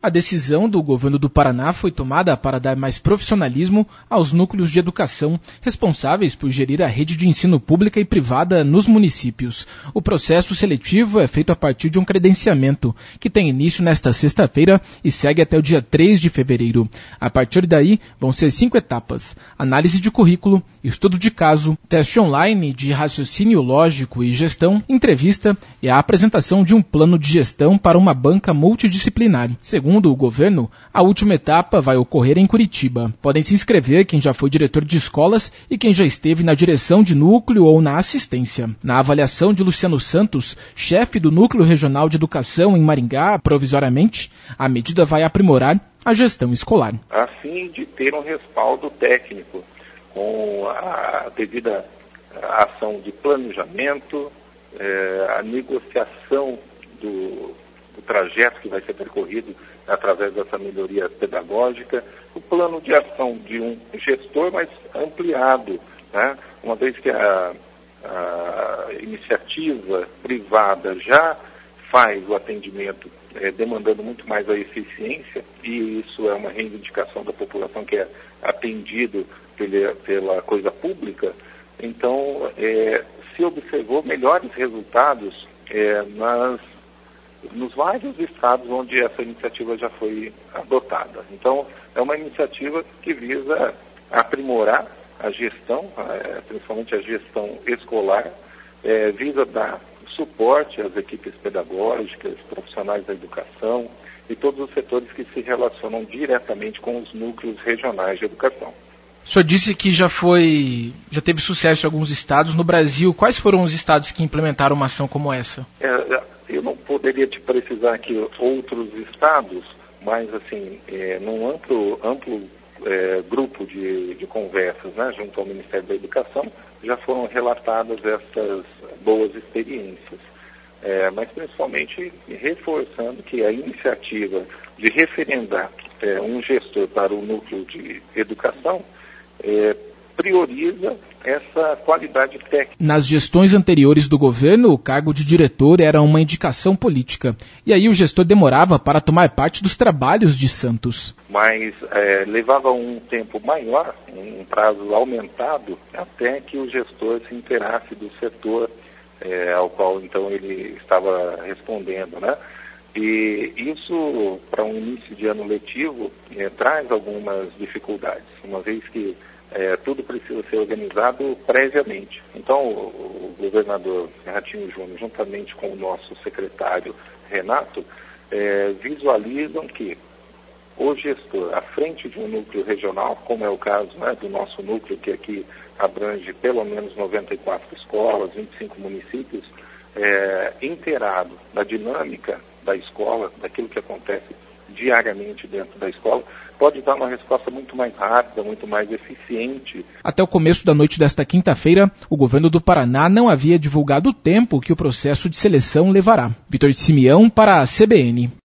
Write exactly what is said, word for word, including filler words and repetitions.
A decisão do governo do Paraná foi tomada para dar mais profissionalismo aos núcleos de educação responsáveis por gerir a rede de ensino pública e privada nos municípios. O processo seletivo é feito a partir de um credenciamento, que tem início nesta sexta-feira e segue até o dia três de fevereiro. A partir daí, vão ser cinco etapas: análise de currículo, estudo de caso, teste online de raciocínio lógico e gestão, entrevista e a apresentação de um plano de gestão para uma banca multidisciplinar. Segundo Segundo o governo, a última etapa vai ocorrer em Curitiba. Podem se inscrever quem já foi diretor de escolas e quem já esteve na direção de núcleo ou na assistência. Na avaliação de Luciano Santos, chefe do Núcleo Regional de Educação em Maringá, provisoriamente, a medida vai aprimorar a gestão escolar. A fim de ter um respaldo técnico, com a devida ação de planejamento, é, a negociação do, do trajeto que vai ser percorrido através dessa melhoria pedagógica, o plano de ação de um gestor mais ampliado, né? Uma vez que a, a iniciativa privada já faz o atendimento é, demandando muito mais a eficiência, e isso é uma reivindicação da população que é atendido pela, pela coisa pública, então é, se observou melhores resultados é, nas nos vários estados onde essa iniciativa já foi adotada. Então, é uma iniciativa que visa aprimorar a gestão, principalmente a gestão escolar, é, visa dar suporte às equipes pedagógicas, profissionais da educação e todos os setores que se relacionam diretamente com os núcleos regionais de educação. O senhor disse que já foi, já teve sucesso em alguns estados. No Brasil, quais foram os estados que implementaram uma ação como essa? É, eu não poderia te precisar aqui outros estados, mas assim, é, num amplo, amplo é, grupo de, de conversas, né, junto ao Ministério da Educação, já foram relatadas essas boas experiências. É, mas principalmente reforçando que a iniciativa de referendar é, um gestor para o núcleo de educação é, prioriza essa qualidade técnica. Nas gestões anteriores do governo, o cargo de diretor era uma indicação política. E aí o gestor demorava para tomar parte dos trabalhos de Santos. Mas é, levava um tempo maior, um prazo aumentado, até que o gestor se inteirasse do setor é, ao qual então ele estava respondendo, né? E isso, para um início de ano letivo, é, traz algumas dificuldades, uma vez que é, tudo precisa ser organizado previamente. Então, o, o governador Ratinho Júnior, juntamente com o nosso secretário Renato, é, visualizam que o gestor, à frente de um núcleo regional, como é o caso, né, do nosso núcleo, que aqui abrange pelo menos noventa e quatro escolas, vinte e cinco municípios, é, inteirado da dinâmica da escola, daquilo que acontece diariamente dentro da escola, pode dar uma resposta muito mais rápida, muito mais eficiente. Até o começo da noite desta quinta-feira, o governo do Paraná não havia divulgado o tempo que o processo de seleção levará. Vitor de Simeão para a C B N.